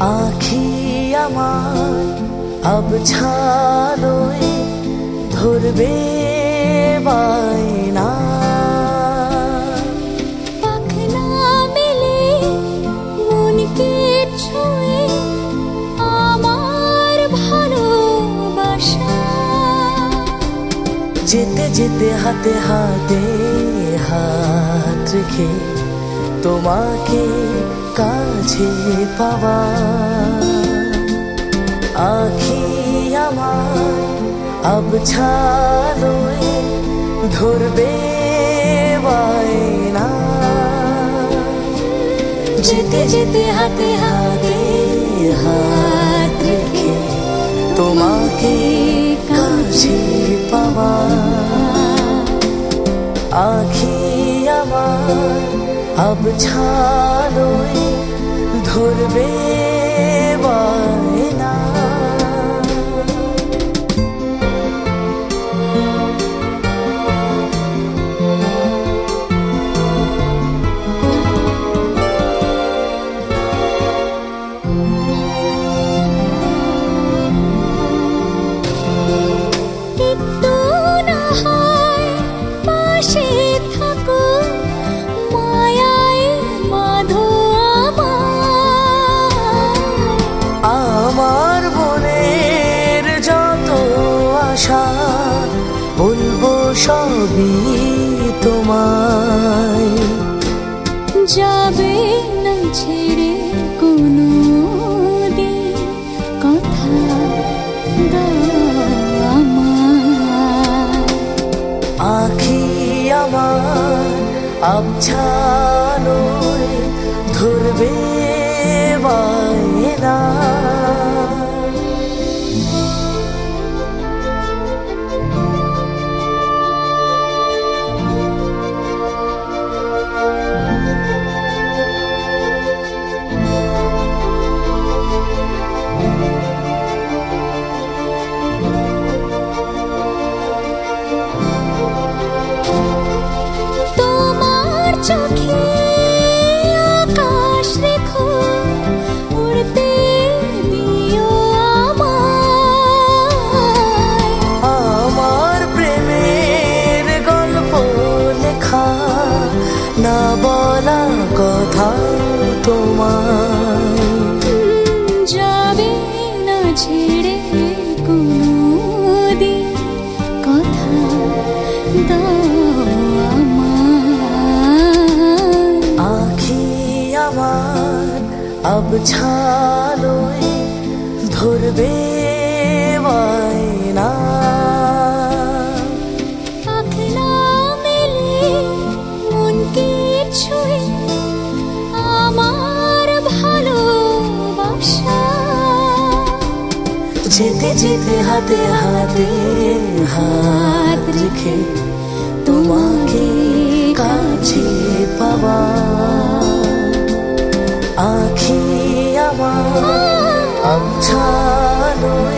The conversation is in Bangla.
আখি আমার আবছালোয় ধরবে বায়না, পাখনা মেলে মনকে ছুঁয়ে আমার ভালোবাসা। যেতে যেতে হাতে হাতে হাত রেখে তোমাকে কাছে পাওয়া। আখি আমার আবছালোয় ধরবে বায়না, যেতে যেতে হাতে হাতে হাত রেখে তোমাকে কাছে পাওয়া। আখি আমার আবছালোয় ধরবে বায়না। আমার মনের যত আশা বলবো সবই তোমায়, যাবে না ছেড়ে কোনো দিন কথা দাও আমায়। আখি আমার আবছালোয় ধরবে বায়না, চোখে আকাশ রেখো উড়তে দিও আমায়। আমার প্রেমের গল্প লেখা না বলা কথা তোমায়, যাবে না ছেড়ে কোনো দিন কথা দাও আবছালোয় ধরবে বায়না। পাখনা মেলে মনকে ছুঁয়ে আমার ভালোবাসা। যেতে যেতে হাতে হাতে হাত রেখে তোমাকে কাছে পাওয়া। আখি আমার আবছালোয়